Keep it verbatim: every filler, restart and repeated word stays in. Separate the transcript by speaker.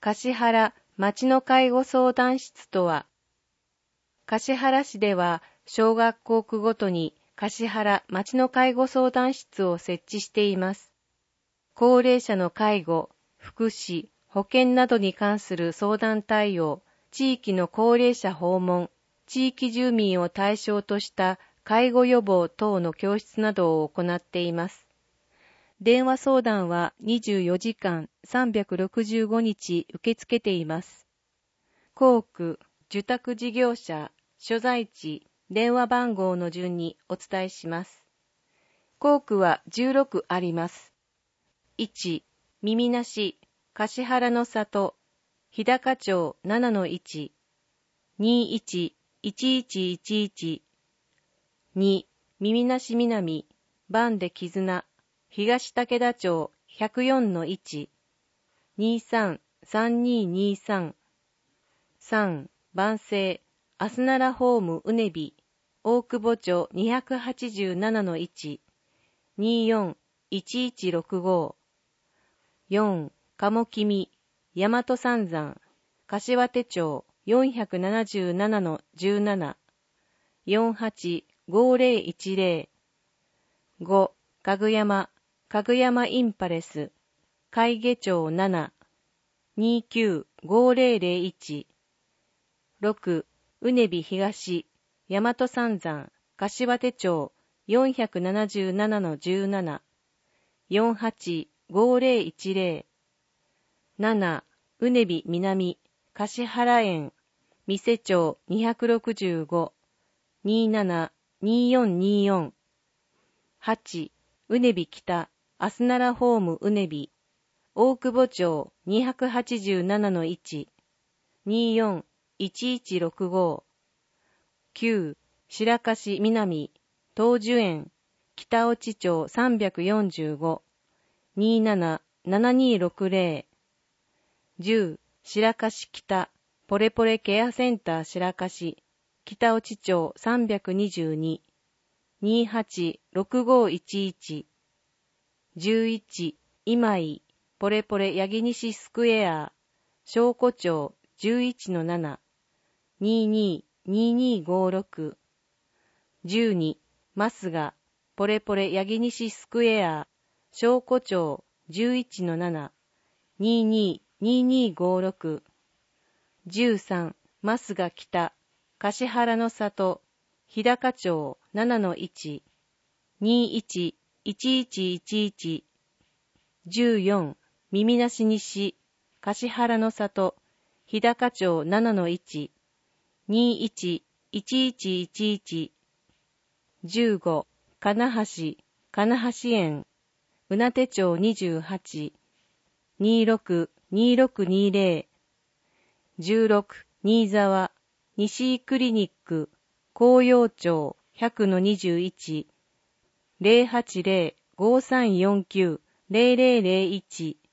Speaker 1: 橿原町の介護相談室とは、橿原市では小学校区ごとに橿原町の介護相談室を設置しています。高齢者の介護、福祉、保健などに関する相談対応、地域の高齢者訪問、地域住民を対象とした介護予防等の教室などを行っています。電話相談はにじゅうよじかんさんびゃくろくじゅうごにち受け付けています。校区、受託事業者、所在地、電話番号の順にお伝えします。校区はじゅうろくあります。いち、耳なし、橿原の里、日高町 ななのいち、にいちいちいちいちいち、に、耳なし南、番で絆、東武田町 ひゃくよんのいち、にさんさんににさん、さん、番生、アスナラホームうねび、大久保町 にひゃくはちじゅうななのいち、によんいちいちろくご、よん、鴨君、大和三山、柏手町 よんひゃくななじゅうななのじゅうなな、よんはちごーぜろいちぜろ、ご、かぐやま、かぐやまインパレス、海下町なな、にきゅうごーぜろぜろいち、ろく、うねび東、大和三山、柏手町 よんひゃくななじゅうななのじゅうなな、よんはちごーぜろいちぜろ、なな、うねび南、橿原園、三瀬町にひゃくろくじゅうご、にななによんによん、はち、うねび北、アスナラホームうねび、大久保町にひゃくはちじゅうななのいち、によんいちいちろくご、きゅう、白樫南、東樹園、北落町さんびゃくよんじゅうご、にななななにろくぜろ、じゅう、白樫北、ポレポレケアセンター白樫、北落町さんびゃくにじゅうに、にはちろくごいちいち、じゅういち、今井、ポレポレ八木西スクエア、小古町じゅういちのなな、ににににごろく、じゅうに、増賀、ポレポレ八木西スクエア、小古町じゅういちのなな、ににににごろく、じゅうさん、増賀北、橿原の里、日高町ななのいち、にいちいちいちいちいち、じゅうよん、耳なし西、橿原の里、日高町ななのいち、にいちいちいちいちいち、じゅうご、金橋、金橋園、うなて町にじゅうはち、にろくにろくにぜろ、じゅうろく、新沢、西井クリニック、紅葉町ひゃくのにじゅういち、ぜろはちぜろごさんよんきゅうぜろぜろぜろいち、